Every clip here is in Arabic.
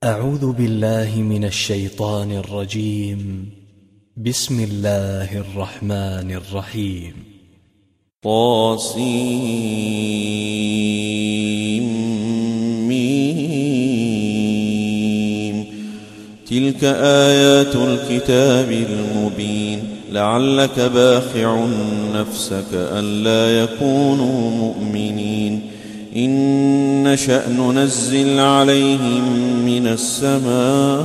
أعوذ بالله من الشيطان الرجيم. بسم الله الرحمن الرحيم. طاسيم. تلك آيات الكتاب المبين. لعلك باخع نفسك ألا يكونوا مؤمنين. إن نشأ ننزل عليهم من السماء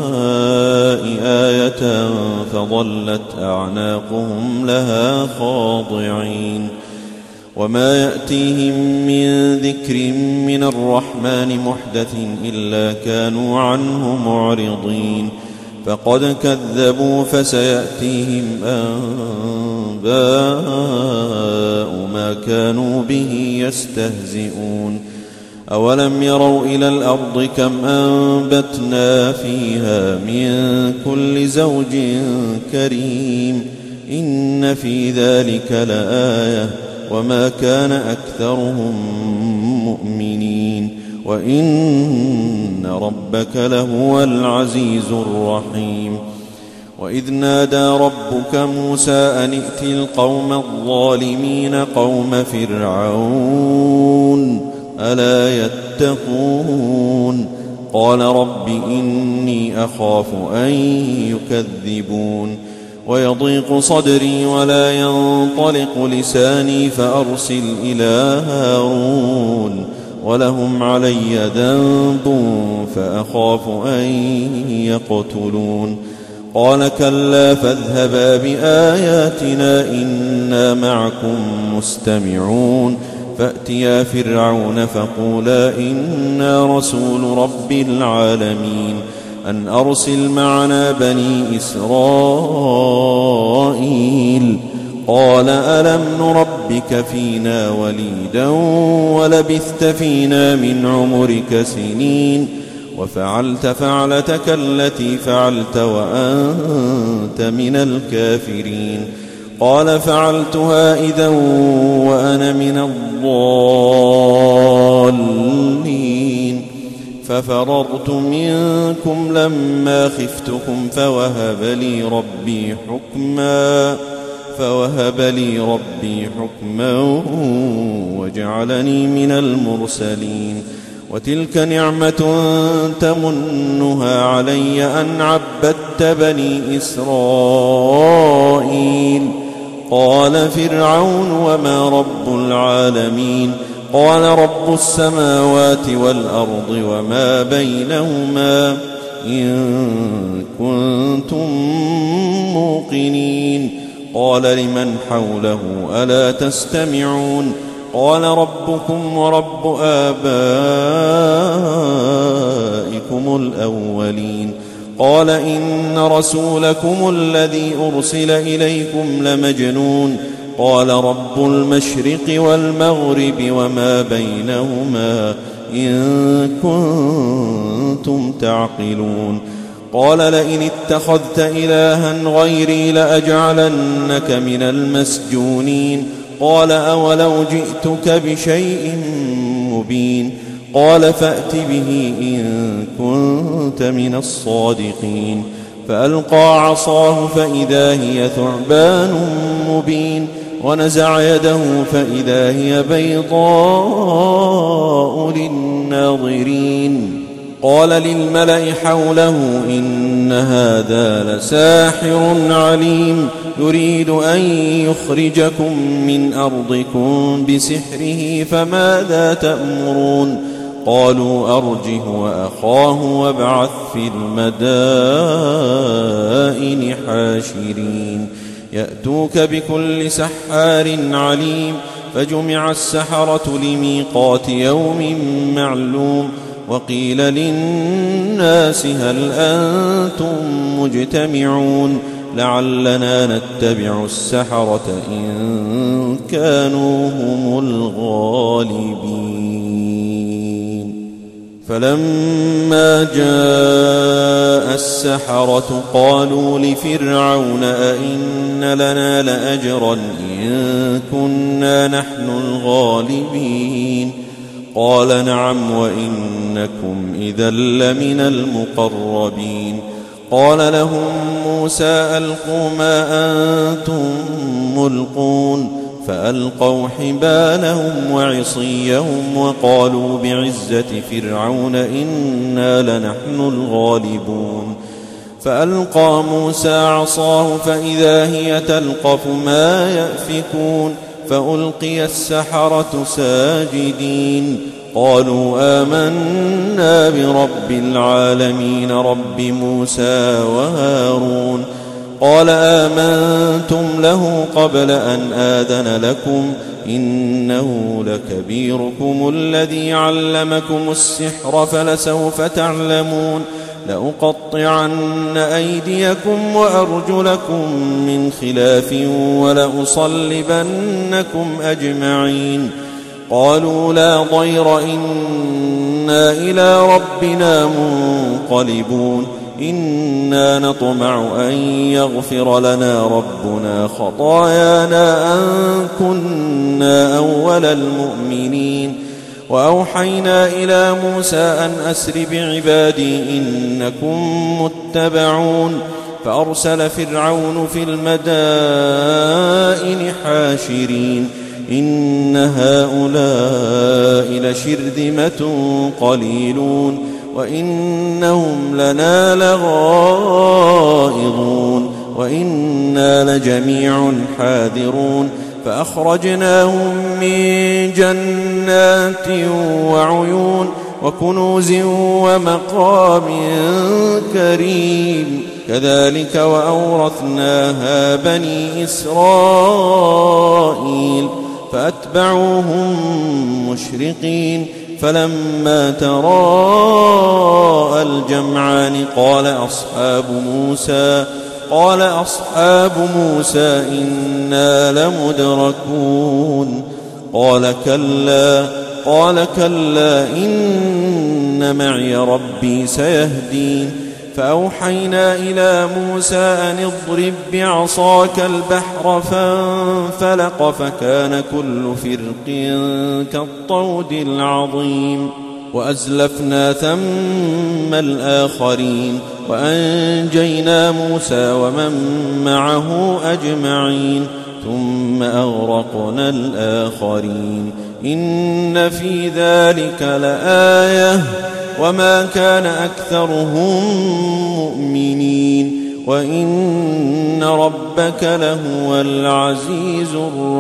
آية فظلت أعناقهم لها خاضعين. وما يأتيهم من ذكر من الرحمن محدث إلا كانوا عنه معرضين. فقد كذبوا فسيأتيهم أنباء ما كانوا به يستهزئون. أولم يروا إلى الأرض كم أنبتنا فيها من كل زوج كريم. إن في ذلك لآية وما كان أكثرهم مؤمنين وإن ربك لهو العزيز الرحيم. وإذ نادى ربك موسى أن ائت القوم الظالمين قوم فرعون ألا يتقون. قال رب إني أخاف أن يكذبون ويضيق صدري ولا ينطلق لساني فأرسل إلى هارون ولهم علي ذنب فأخاف أن يقتلون. قال كلا فاذهبا بآياتنا إنا معكم مستمعون. فأتيا فرعون فقولا إنا رسول رب العالمين أن أرسل معنا بني إسرائيل. قال ألم نربك فينا وليدا ولبثت فينا من عمرك سنين وفعلت فعلتك التي فعلت وأنت من الكافرين. قال فعلتها إذا وأنا من الضالين. ففررت منكم لما خفتكم فوهب لي ربي حكما وجعلني من المرسلين. وتلك نعمة تمنها علي أن عبدت بني إسرائيل. قال فرعون وما رب العالمين. قال رب السماوات والأرض وما بينهما إن كنتم موقنين. قال لمن حوله ألا تستمعون. قال ربكم ورب آبائكم الأولين. قال إن رسولكم الذي أرسل إليكم لمجنون. قال رب المشرق والمغرب وما بينهما إن كنتم تعقلون. قال لئن اتخذت إلها غيري لأجعلنك من المسجونين. قال أولو جئتك بشيء مبين. قال فأت به إن كنت من الصادقين. فألقى عصاه فإذا هي ثعبان مبين ونزع يده فإذا هي بيضاء للناظرين. قال للملأ حوله إن هذا لساحر عليم يريد أن يخرجكم من أرضكم بسحره فماذا تأمرون. قالوا أرجه وأخاه وابعث في المدائن حاشرين يأتوك بكل سحار عليم. فجمع السحرة لميقات يوم معلوم. وقيل للناس هل أنتم مجتمعون لعلنا نتبع السحرة إن كانوا هم الغالبين. فلما جاء السحرة قالوا لفرعون أئن لنا لأجرا إن كنا نحن الغالبين. قال نعم وإنكم إذا لمن المقربين. قال لهم موسى ألقوا ما أنتم ملقون فألقوا حبالهم وعصيهم وقالوا بعزة فرعون إنا لنحن الغالبون. فألقى موسى عصاه فإذا هي تلقف ما يأفكون فألقي السحرة ساجدين قالوا آمنا برب العالمين رب موسى وهارون. قال آمنتم له قبل أن آذن لكم إنه لكبيركم الذي علمكم السحر فلسوف تعلمون لأقطعن أيديكم وأرجلكم من خلاف ولأصلبنكم أجمعين. قالوا لا ضير إنا إلى ربنا منقلبون إنا نطمع أن يغفر لنا ربنا خطايانا أن كنا أول المؤمنين. وأوحينا إلى موسى أن أسر بعبادي إنكم متبعون. فأرسل فرعون في المدائن حاشرين إن هؤلاء لشرذمة قليلون وإنهم لنا لغائظون وإنا لجميع حاذرون. فأخرجناهم من جنات وعيون وكنوز ومقام كريم كذلك وأورثناها بني إسرائيل فأتبعوهم مشرقين. فلما تراءى الجمعان قال أصحاب موسى إنا لمدركون. قال كلا إن معي ربي سيهدين. فأوحينا إلى موسى أن اضرب بعصاك البحر فانفلق فكان كل فرق كالطود العظيم. وأزلفنا ثم الآخرين وأنجينا موسى ومن معه أجمعين ثم أغرقنا الآخرين. إن في ذلك لآية وما كان أكثرهم مؤمنين وإن ربك لهو العزيز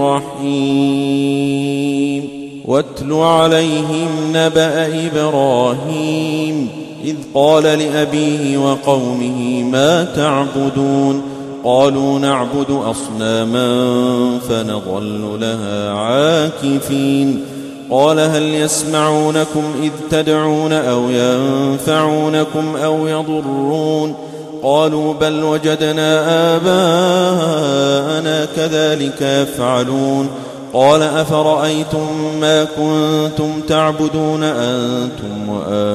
الرحيم. واتل عليهم نبأ إبراهيم إذ قال لأبيه وقومه ما تعبدون قالوا نعبد أصناما فنظل لها عاكفين. قال هل يسمعونكم إذ تدعون أو ينفعونكم أو يضرون قالوا بل وجدنا آباءنا كذلك يفعلون. قال أفرأيتم ما كنتم تعبدون أنتم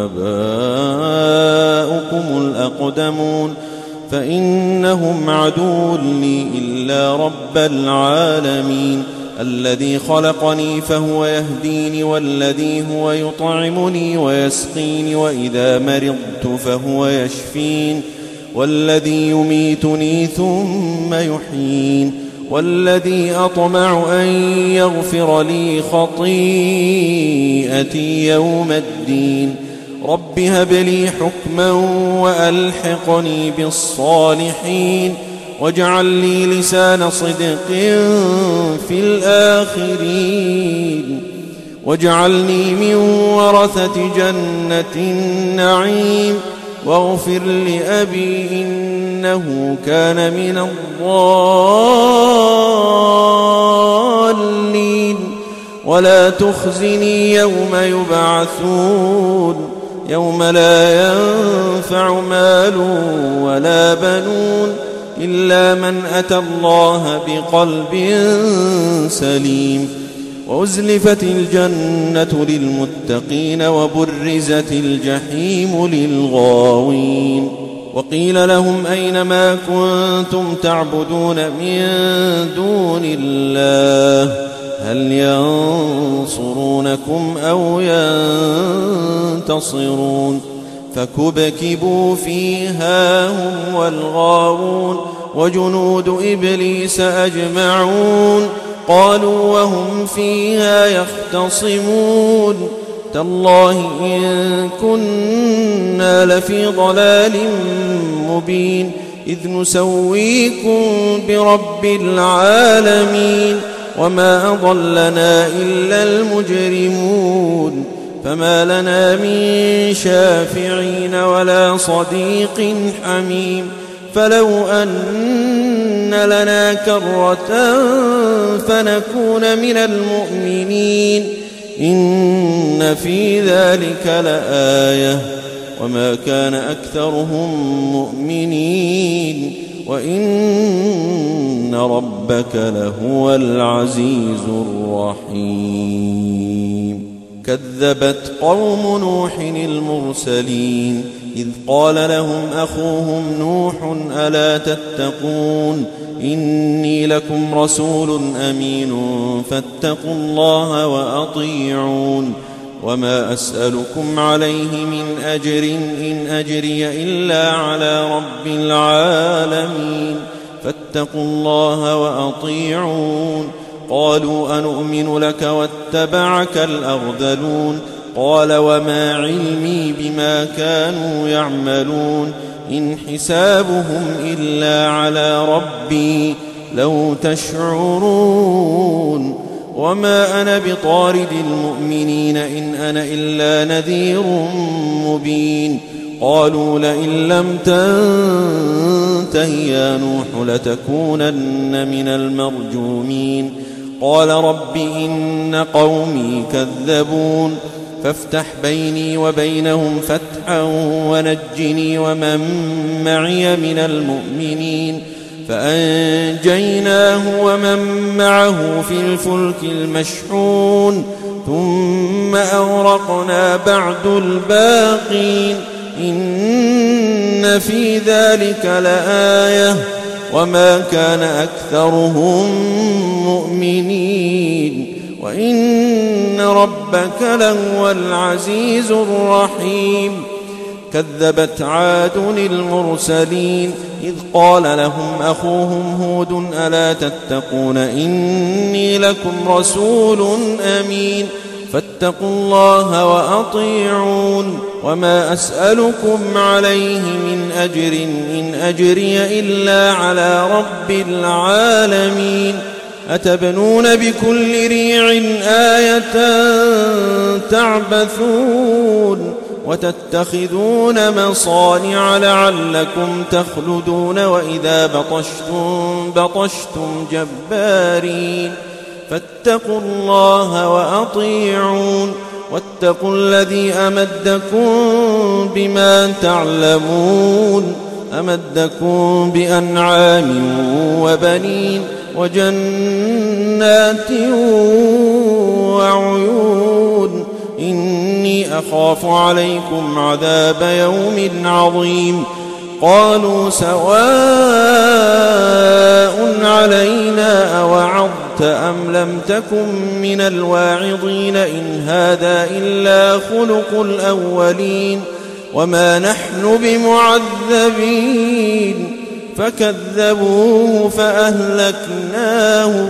وآباؤكم الأقدمون فإنهم عدو لي إلا رب العالمين الذي خلقني فهو يهديني والذي هو يطعمني ويسقيني وإذا مرضت فهو يشفين والذي يميتني ثم يحيين والذي أطمع أن يغفر لي خطيئتي يوم الدين. رب هب لي حكما وألحقني بالصالحين واجعل لي لسان صدق في الآخرين واجعلني من ورثة جنة النعيم واغفر لأبي إنه كان من الضالين ولا تخزني يوم يبعثون يوم لا ينفع مال ولا بنون إلا من أتى الله بقلب سليم. وأزلفت الجنة للمتقين وبرزت الجحيم للغاوين. وقيل لهم أين ما كنتم تعبدون من دون الله هل ينصرونكم أو ينتصرون فكبكبوا فيها هم والغاوون وجنود إبليس أجمعون قالوا وهم فيها يختصمون تالله إن كنا لفي ضلال مبين إذ نسويكم برب العالمين وما أضلنا إلا المجرمون فما لنا من شافعين ولا صديق حميم فلو أن لنا كرة فنكون من المؤمنين إن في ذلك لآية وما كان أكثرهم مؤمنين وإن ربك لهو العزيز الرحيم كذبت قوم نوح المرسلين إذ قال لهم أخوهم نوح ألا تتقون إني لكم رسول أمين فاتقوا الله وأطيعون وما أسألكم عليه من أجر إن أجري إلا على رب العالمين فاتقوا الله وأطيعون قالوا أنؤمن لك واتبعك الأرذلون قال وما علمي بما كانوا يعملون إن حسابهم إلا على ربي لو تشعرون وما أنا بطارد المؤمنين إن أنا إلا نذير مبين قالوا لئن لم تنته يا نوح لتكونن من المرجومين قال رب إن قومي كذبون فافتح بيني وبينهم فتحا ونجني ومن معي من المؤمنين فأنجيناه ومن معه في الفلك المشحون ثم أغرقنا بعد الباقين إن في ذلك لآية وما كان أكثرهم مؤمنين وإن ربك لهو العزيز الرحيم كذبت عاد المرسلين إذ قال لهم أخوهم هود ألا تتقون إني لكم رسول أمين فاتقوا الله وأطيعون وما أسألكم عليه من أجر إن أجري إلا على رب العالمين أتبنون بكل ريع آية تعبثون وتتخذون مصانع لعلكم تخلدون وإذا بطشتم جبارين فاتقوا الله وأطيعون واتقوا الذي أمدكم بما تعلمون أمدكم بأنعام وبنين وجنات وعيون إني أخاف عليكم عذاب يوم عظيم قالوا سواء علينا أوعظت أم لم تكن من الواعظين إن هذا إلا خلق الأولين وما نحن بمعذبين فكذبوه فأهلكناهم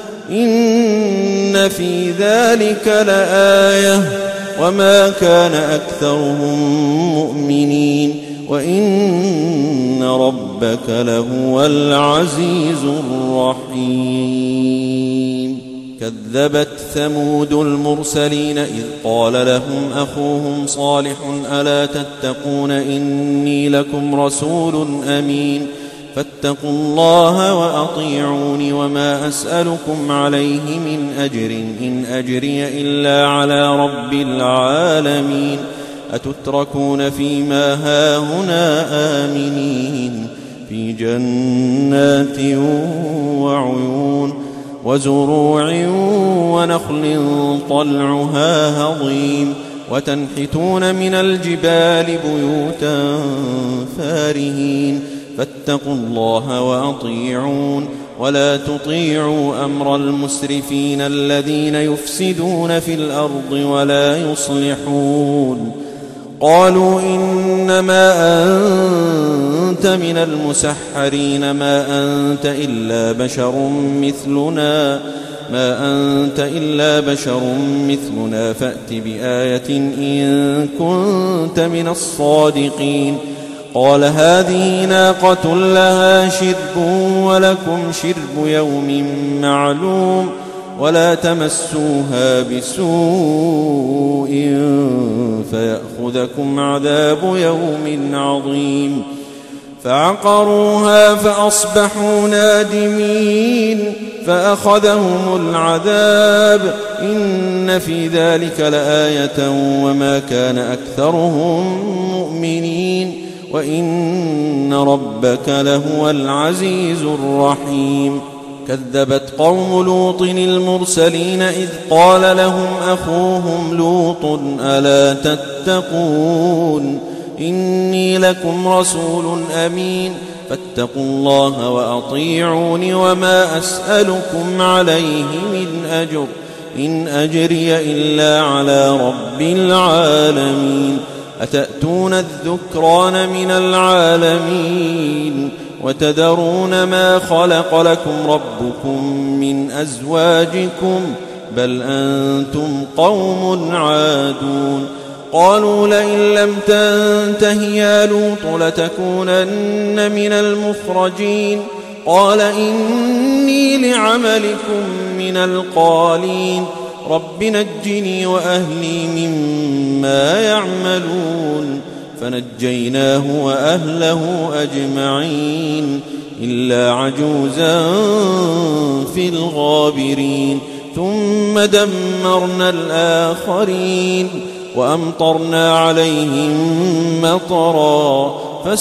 إن في ذلك لآية وما كان أكثرهم مؤمنين وإن ربك لهو العزيز الرحيم كذبت ثمود المرسلين إذ قال لهم أخوهم صالح ألا تتقون إني لكم رسول أمين فاتقوا الله وأطيعون وما أسألكم عليه من أجر إن أجري إلا على رب العالمين أتتركون فيما هاهنا آمنين في جنات وعيون وزروع ونخل طلعها هضيم وتنحتون من الجبال بيوتا فارهين فاتقوا الله وأطيعون ولا تطيعوا أمر المسرفين الذين يفسدون في الأرض ولا يصلحون. قالوا إنما أنت من المسحرين ما أنت إلا بشر مثلنا فأت بآية إن كنت من الصادقين. قال هذه ناقة لها شرب ولكم شرب يوم معلوم ولا تمسوها بسوء فيأخذكم عذاب يوم عظيم. فعقروها فأصبحوا نادمين فأخذهم العذاب إن في ذلك لآية وما كان أكثرهم مؤمنين وإن ربك لهو العزيز الرحيم. كذبت قوم لوط المرسلين إذ قال لهم أخوهم لوط ألا تتقون إني لكم رسول أمين فاتقوا الله وأطيعون وما أسألكم عليه من أجر إن أجري إلا على رب العالمين. أتأتون الذكران من العالمين وتذرون ما خلق لكم ربكم من أزواجكم بل أنتم قوم عادون. قالوا لئن لم تنته يا لوط لتكونن من المخرجين. قال إني لعملكم من القالين رب نجني وأهلي مما يعملون. فنجيناه وأهله أجمعين إلا عجوزا في الغابرين. ثم دمرنا الآخرين وأمطرنا عليهم مطرا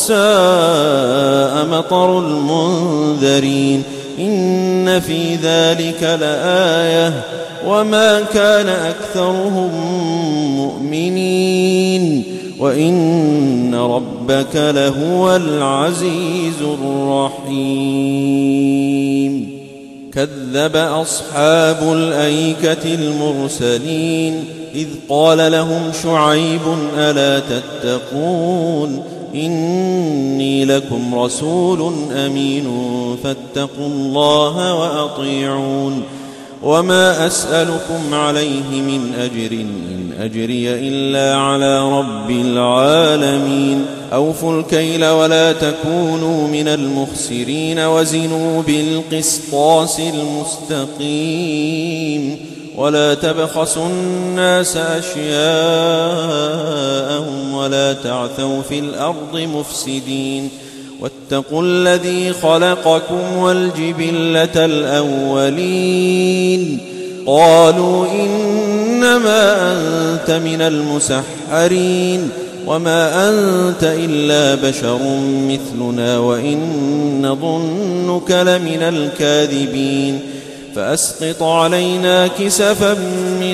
فساء مطر المنذرين. إن في ذلك لآية وما كان أكثرهم مؤمنين وإن ربك لهو العزيز الرحيم. كذب أصحاب الأيكة المرسلين إذ قال لهم شعيب ألا تتقون إني لكم رسول أمين فاتقوا الله وأطيعون وما أسألكم عليه من أجر إن أجري إلا على رب العالمين. أوفوا الكيل ولا تكونوا من المخسرين وزنوا بالقسطاس المستقيم ولا تبخسوا الناس أشياءهم ولا تعثوا في الأرض مفسدين. واتقوا الذي خلقكم والجبلة الأولين. قالوا إنما أنت من المسحرين وما أنت إلا بشر مثلنا وإن نظنك لمن الكاذبين. فأسقط علينا كسفا من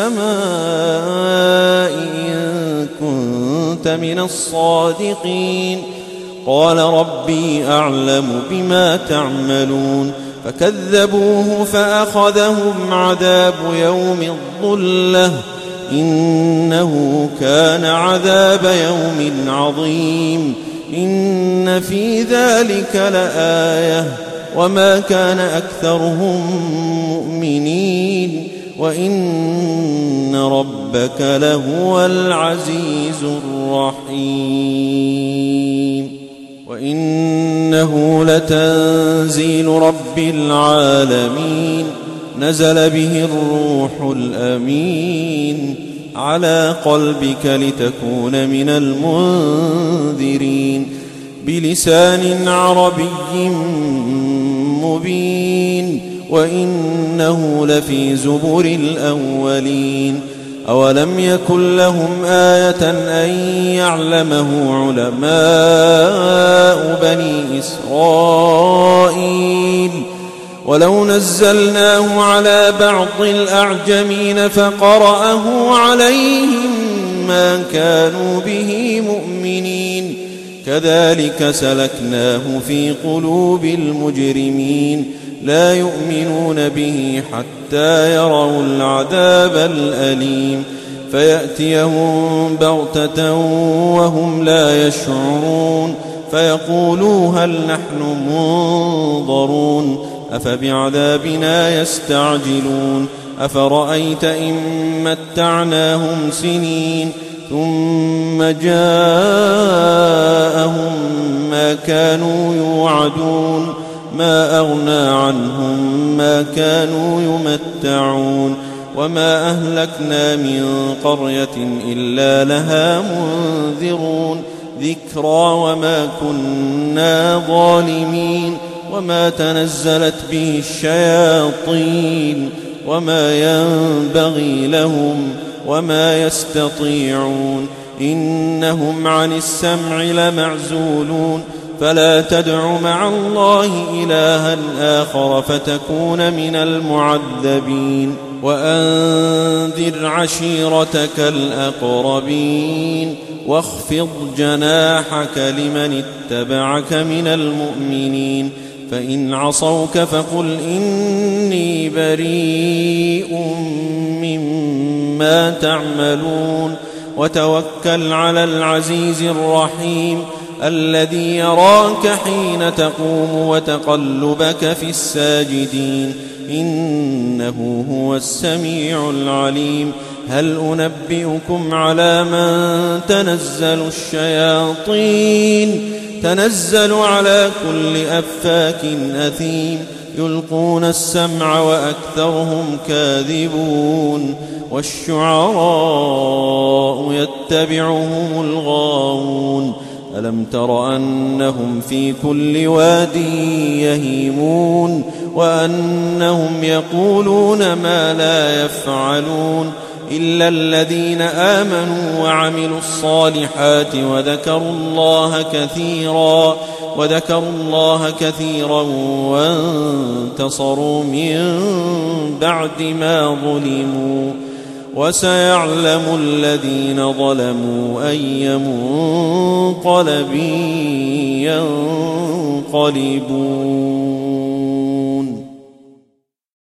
السماء إن كنت من الصادقين. قال ربي أعلم بما تعملون. فكذبوه فأخذهم عذاب يوم الظلة إنه كان عذاب يوم عظيم. إن في ذلك لآية وما كان أكثرهم مؤمنين وإن ربك لهو العزيز الرحيم. وإنه لتنزيل رب العالمين نزل به الروح الأمين على قلبك لتكون من المنذرين بلسان عربي مبين وإنه لفي زبر الأولين. أولم يكن لهم آية أن يعلمه علماء بني إسرائيل ولو نزلناه على بعض الأعجمين فقرأه عليهم ما كانوا به كذلك سلكناه في قلوب المجرمين لا يؤمنون به حتى يروا العذاب الأليم فيأتيهم بغتة وهم لا يشعرون فيقولوا هل نحن منظرون أفبعذابنا يستعجلون أفرأيت إن متعناهم سنين ثم جاءهم ما كانوا يوعدون ما أغنى عنهم ما كانوا يمتعون وما أهلكنا من قرية إلا لها منذرون ذكرى وما كنا ظالمين وما تنزلت به الشياطين وما ينبغي لهم وما يستطيعون إنهم عن السمع لمعزولون فلا تدع مع الله إلها آخر فتكون من المعذبين وأنذر عشيرتك الأقربين واخفض جناحك لمن اتبعك من المؤمنين فإن عصوك فقل إني بريء مما تعملون وتوكل على العزيز الرحيم الذي يراك حين تقوم وتقلبك في الساجدين إنه هو السميع العليم هل أنبئكم على من تنزل الشياطين تنزل على كل أفاك أثيم يلقون السمع وأكثرهم كاذبون والشعراء يتبعهم الغاوون ألم تر أنهم في كل واد يهيمون وأنهم يقولون ما لا يفعلون إلا الذين آمنوا وعملوا الصالحات وذكروا الله كثيرا وانتصروا من بعد ما ظلموا وسيعلم الذين ظلموا أي منقلب ينقلبون